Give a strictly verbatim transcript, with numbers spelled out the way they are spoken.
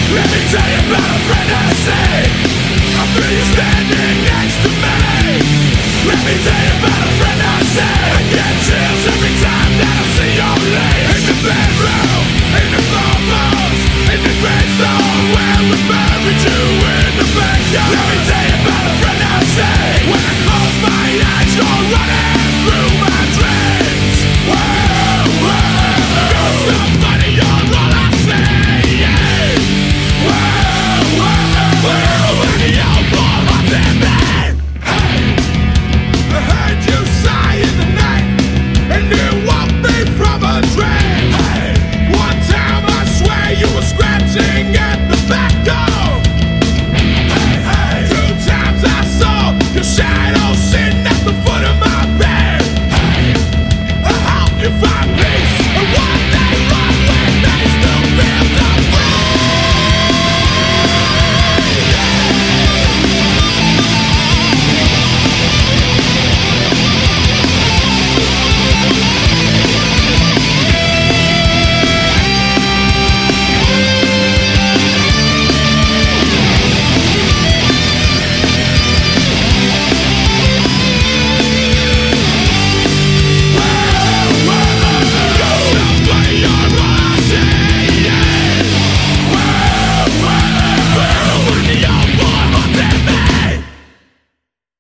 Let me tell you about a friend I see. I feel you standing next to me. Let me tell you about a friend I see. I get chills every time that I see your name in the bedroom.